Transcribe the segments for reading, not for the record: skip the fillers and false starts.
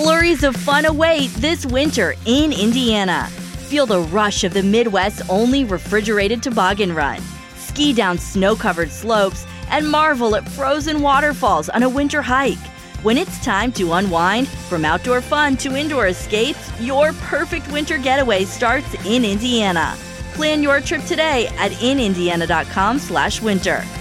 Flurries of fun await this winter in Indiana. Feel the rush of the Midwest's only refrigerated toboggan run. Ski down snow-covered slopes and marvel at frozen waterfalls on a winter hike. When it's time to unwind, from outdoor fun to indoor escapes, your perfect winter getaway starts in Indiana. Plan your trip today at inindiana.com/winter.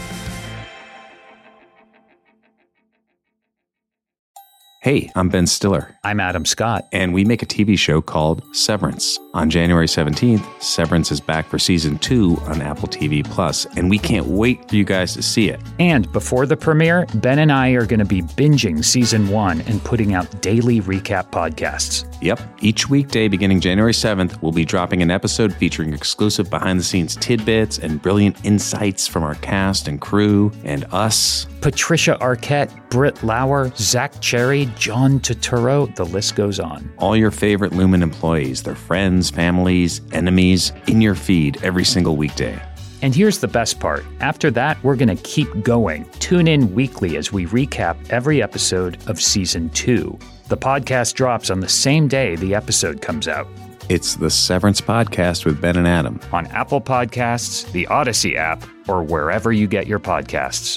Hey, I'm Ben Stiller. I'm Adam Scott. And we make a TV show called Severance. On January 17th, Severance is back for Season 2 on Apple TV+, and we can't wait for you guys to see it. And before the premiere, Ben and I are going to be binging Season 1 and putting out daily recap podcasts. Yep. Each weekday beginning January 7th, we'll be dropping an episode featuring exclusive behind-the-scenes tidbits and brilliant insights from our cast and crew and us. Patricia Arquette, Britt Lauer, Zach Cherry, John Turturro, the list goes on. All your favorite Lumen employees, their friends, families, enemies, in your feed every single weekday. And here's the best part. After that, we're going to keep going. Tune in weekly as we recap every episode of Season 2. The podcast drops on the same day the episode comes out. It's the Severance Podcast with Ben and Adam. On Apple Podcasts, the Odyssey app, or wherever you get your podcasts.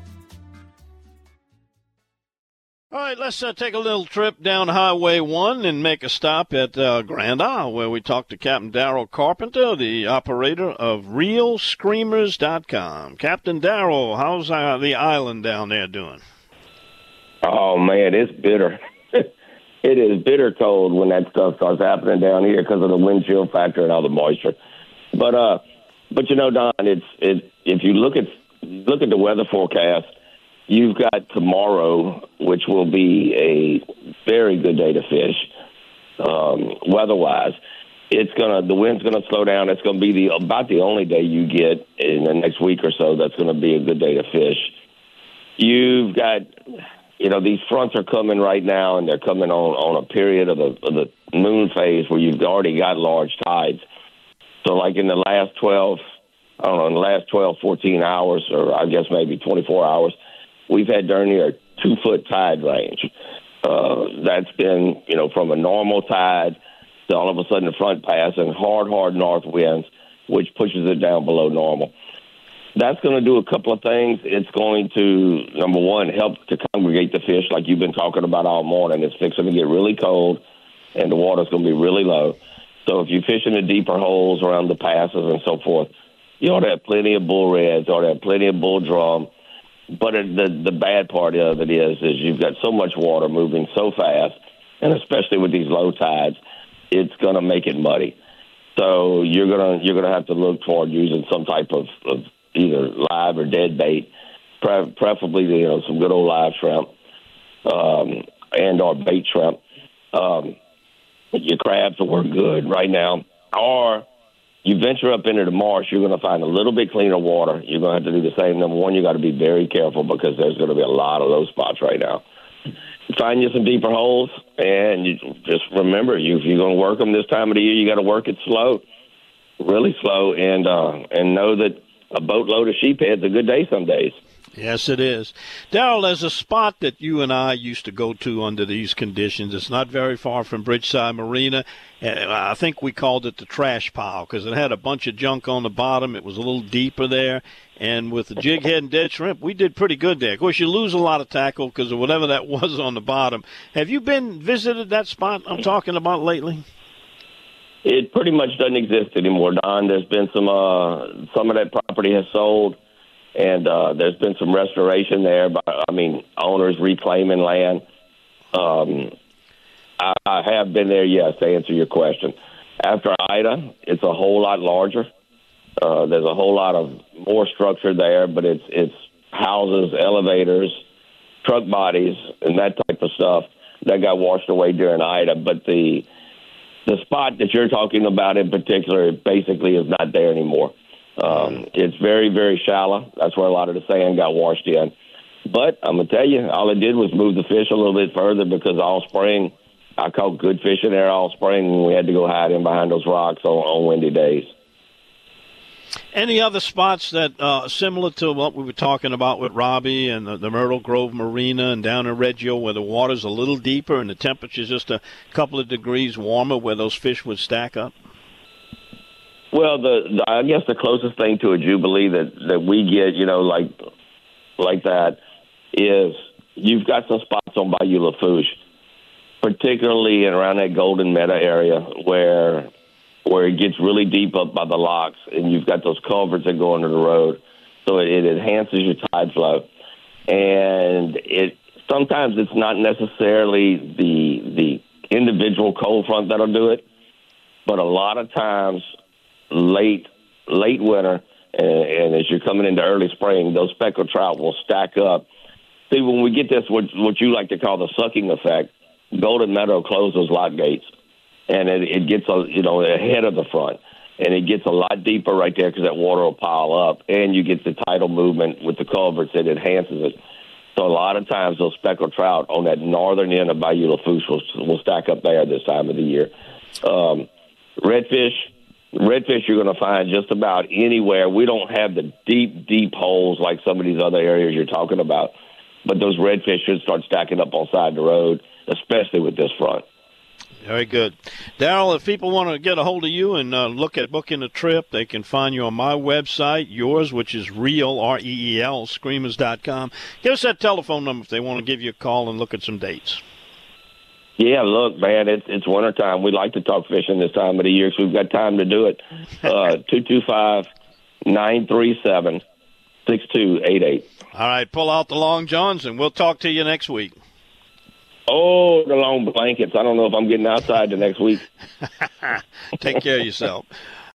All right, let's take a little trip down Highway 1 and make a stop at Grand Isle, where we talk to Captain Darrell Carpenter, the operator of RealScreamers.com. Captain Darrell, how's the island down there doing? Oh, man, it's bitter. It is bitter cold when that stuff starts happening down here because of the wind chill factor and all the moisture. But you know, Don, if you look at the weather forecast, you've got tomorrow, which will be a very good day to fish, weather-wise. The wind's gonna slow down. It's gonna be about the only day you get in the next week or so that's gonna be a good day to fish. You've got, these fronts are coming right now, and they're coming on a period of the moon phase where you've already got large tides. So, like in the last 12, 14 hours, or I guess maybe 24 hours. We've had darn near a 2-foot tide range. That's been, from a normal tide to all of a sudden the front pass and hard north winds, which pushes it down below normal. That's going to do a couple of things. It's going to, number one, help to congregate the fish like you've been talking about all morning. It's fixing to get really cold, and the water's going to be really low. So if you fish in the deeper holes around the passes and so forth, you ought to have plenty of bull reds, you ought to have plenty of bull drum. But the bad part of it is you've got so much water moving so fast, and especially with these low tides, it's going to make it muddy. So you're gonna have to look toward using some type of either live or dead bait, preferably some good old live shrimp and or bait shrimp. Your crabs will work good right now, or you venture up into the marsh, you're going to find a little bit cleaner water. You're going to have to do the same. Number one, you got to be very careful because there's going to be a lot of low spots right now. Find you some deeper holes, and you just remember, if you're going to work them this time of the year, you got to work it slow, really slow, and know that a boatload of sheephead's a good day some days. Yes, it is. Darrell, there's a spot that you and I used to go to under these conditions. It's not very far from Bridgeside Marina. I think we called it the trash pile because it had a bunch of junk on the bottom. It was a little deeper there. And with the jig head and dead shrimp, we did pretty good there. Of course, you lose a lot of tackle because of whatever that was on the bottom. Have you visited that spot I'm talking about lately? It pretty much doesn't exist anymore, Don. There's been some of that property has sold. And there's been some restoration there, owners reclaiming land. I have been there, yes, to answer your question. After Ida, it's a whole lot larger. There's a whole lot of more structure there, but it's houses, elevators, truck bodies, and that type of stuff that got washed away during Ida. But the spot that you're talking about in particular basically is not there anymore. It's very, very shallow. That's where a lot of the sand got washed in. But I'm going to tell you, all it did was move the fish a little bit further because all spring, I caught good fish in there all spring when we had to go hide in behind those rocks on windy days. Any other spots that similar to what we were talking about with Robbie and the Myrtle Grove Marina and down in Reggio where the water's a little deeper and the temperature's just a couple of degrees warmer where those fish would stack up? Well, I guess the closest thing to a Jubilee that we get, like that, is you've got some spots on Bayou Lafourche, particularly around that Golden Meadow area where it gets really deep up by the locks, and you've got those culverts that go under the road, so it enhances your tide flow. And sometimes it's not necessarily the individual cold front that'll do it, but a lot of times late winter and as you're coming into early spring, those speckled trout will stack up. See, when we get this, what you like to call the sucking effect, Golden Meadow closes those lock gates, and it gets ahead of the front, and it gets a lot deeper right there because that water will pile up, and you get the tidal movement with the culverts that enhances it. So a lot of times those speckled trout on that northern end of Bayou Lafourche will stack up there this time of the year. Redfish you're going to find just about anywhere. We don't have the deep holes like some of these other areas you're talking about, but those redfish should start stacking up on side of the road, especially with this front. Very good. Darrell, if people want to get a hold of you and look at booking a trip, they can find you on my website, yours, which is Reel, R-E-E-L, Screamers.com. Give us that telephone number if they want to give you a call and look at some dates. Yeah, look, man, it's wintertime. We like to talk fishing this time of the year, so we've got time to do it. 225-937-6288. All right, pull out the long johns, and we'll talk to you next week. Oh, the long blankets. I don't know if I'm getting outside the next week. Take care of yourself.